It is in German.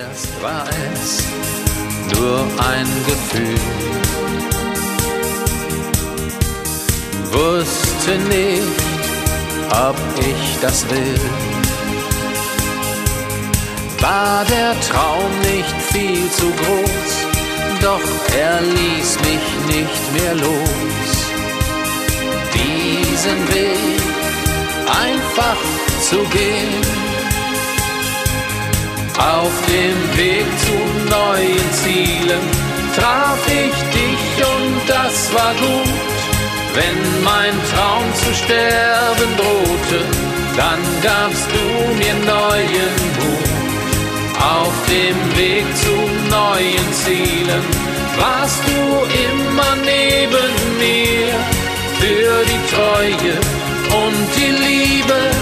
Erst war es nur ein Gefühl, wusste nicht, ob ich das will. War der Traum nicht viel zu groß, doch er ließ mich nicht mehr los. Diesen Weg einfach zu gehen, auf dem Weg zu neuen Zielen, traf ich dich und das war gut. Wenn mein Traum zu sterben drohte, dann gabst du mir neuen Mut. Auf dem Weg zu neuen Zielen warst du immer neben mir, für die Treue und die Liebe